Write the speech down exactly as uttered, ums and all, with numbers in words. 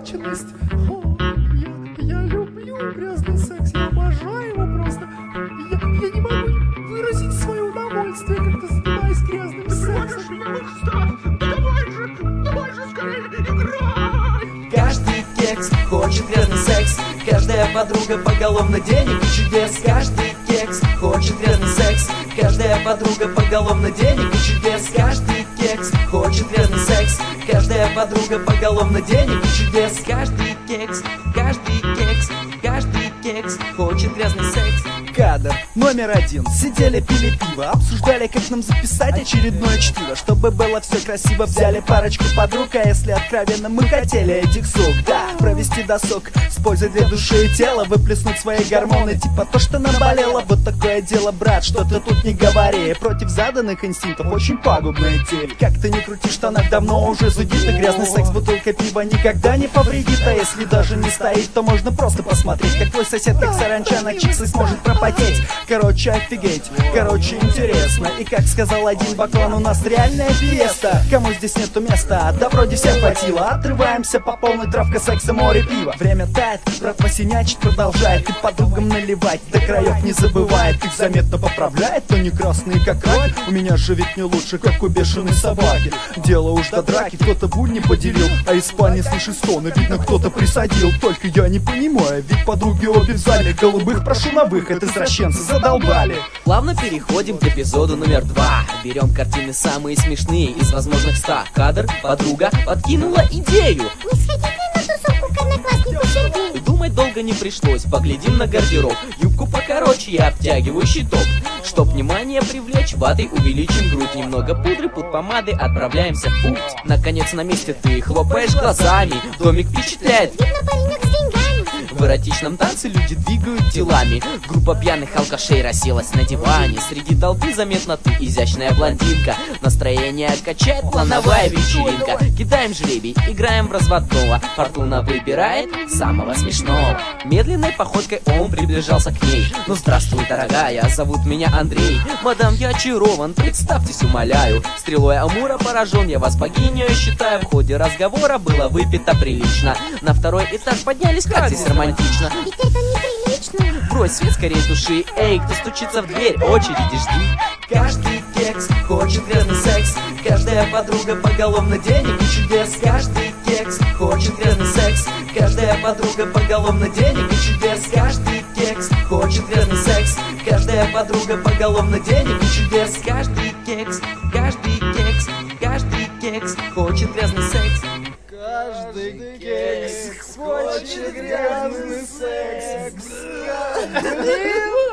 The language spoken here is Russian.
конченность. О, я, я люблю грязный секс, я обожаю его просто. Я, я не могу выразить свое удовольствие, когда занимаюсь грязным сексом. Да давай же, давай же скорее играй! Каждый кекс хочет грязный секс, каждая подруга поголовно денег и чудес. Каждый кекс хочет грязный секс, каждая подруга поголовно денег и чудес. Каждый кекс хочет грязный секс, каждая подруга поголовно денег и чудес. Каждый кекс, каждый кекс, каждый кекс хочет грязный секс. Кадр номер один. Сидели, пили пиво, обсуждали, как нам записать очередное чтиво. Чтобы было все красиво, взяли парочку подруг. А если откровенно, мы хотели этих сук, да, провести досуг с пользой для души и тела, выплеснуть свои гормоны, типа то, что наболело. Вот такое дело, брат, что ты тут не говори. Против заданных инстинктов очень пагубная идея. Как ты не крути, штанах давно уже зудит. И грязный секс, бутылка пива никогда не повредит. А если даже не стоит, то можно просто посмотреть, как твой сосед, как саранча на чиксы, сможет пропасть. Короче, офигеть, короче, интересно. И как сказал один баклан, у нас реальная фиеста. Кому здесь нету места? Да вроде всем хватило. Отрываемся по полной, травка, секса, море, пива. Время тает, брат посинячить продолжает. И подругам наливать, до краев не забывает. Их заметно поправляет, то не красные, как раки. У меня же ведь не лучше, как у бешеной собаки. Дело уж до драки, кто-то буль не поделил. А из спальни слышишь стоны, видно, кто-то присадил. Только я не понимаю, ведь подруги обе в зале. Голубых прошу на выход, извращенцы задолбали. Плавно переходим к эпизоду номер два. Берем картины самые смешные из возможных ста. Кадр, подруга подкинула идею. Не сходить ли на тусовку к однокласснику Сергею? Думать долго не пришлось, поглядим на гардероб. Юбку покороче и обтягивающий топ. Чтоб внимание привлечь, ватой увеличим грудь. Немного пудры, под помады, отправляемся в путь. Наконец на месте ты хлопаешь глазами. Домик впечатляет. Видно, паренек с деньгами. В эротичном танце люди двигают телами. Группа пьяных алкашей расселась на диване. Среди толпы заметна ты, изящная блондинка. Настроение качает плановая вечеринка. Кидаем жребий, играем в разводного. Фортуна выбирает самого смешного. Медленной походкой он приближался к ней. Ну здравствуй, дорогая, зовут меня Андрей. Мадам, я очарован, представьтесь, умоляю. Стрелой Амура поражен, я вас богиней считаю. В ходе разговора было выпито прилично. На второй этаж поднялись, как здесь романтично. Ведь это неприлично. Брось свет скорее с души. Эй, кто стучится в дверь, очереди жди. Каждый кекс хочет грязный секс, каждая подруга поголовно денег и чудес. Каждый кекс хочет грязный секс, каждая подруга поголовно денег и чудес. Каждый кекс хочет грязный секс, каждая подруга поголовно денег и чудес. Каждый кекс, каждый кекс, каждый кекс хочет грязный секс. Каждый кекс хочет грязный секс.